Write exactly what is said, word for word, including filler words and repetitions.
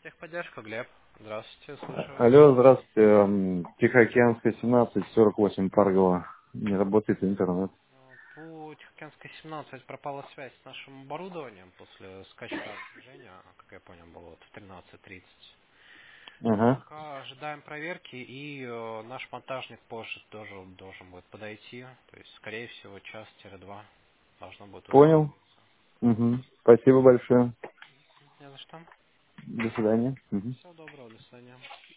Техподдержка, Глеб. Здравствуйте, слушаю вас. Алло, здравствуйте. м, Тихоокеанская, семнадцать, сорок восемь, Паргова. Не работает интернет. А, По Тихоокеанской семнадцать пропала связь с нашим оборудованием после скачка движения, как я понял, было вот в тринадцать тридцать. Ага. Пока ожидаем проверки, и э, наш монтажник позже тоже должен будет подойти. То есть, скорее всего, час-два должно будет Понял. установиться. Угу. Спасибо большое. Не за что. До свидания. Мгм. Всего доброго, до свидания.